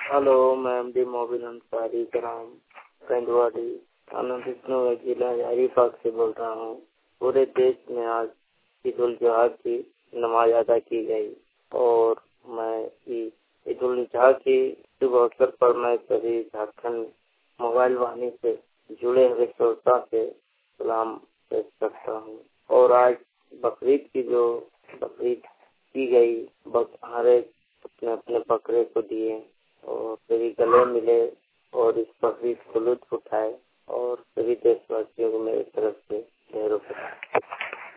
Hello, मैं MD Mobin Ansari ग्राम कंदवाड़ी थाना विष्णु जिला हजारीबाग से बोल रहा हूँ। पूरे देश में आज ईद उल जुहा की नमाज अदा की गई और मैं ईद उल जुहा की शुभ अवसर पर मैं सभी झारखंड मोबाइल वाहिनी से जुड़े हुए श्रोता से सलाम पेश करता हूँ। और आज बकरीद की गई, हर एक अपने अपने बकरे को दिए और सभी गले मिले और इस बकरीद को लुत्फ उठाए और सभी देशवासियों को मेरी तरफ से ढेरों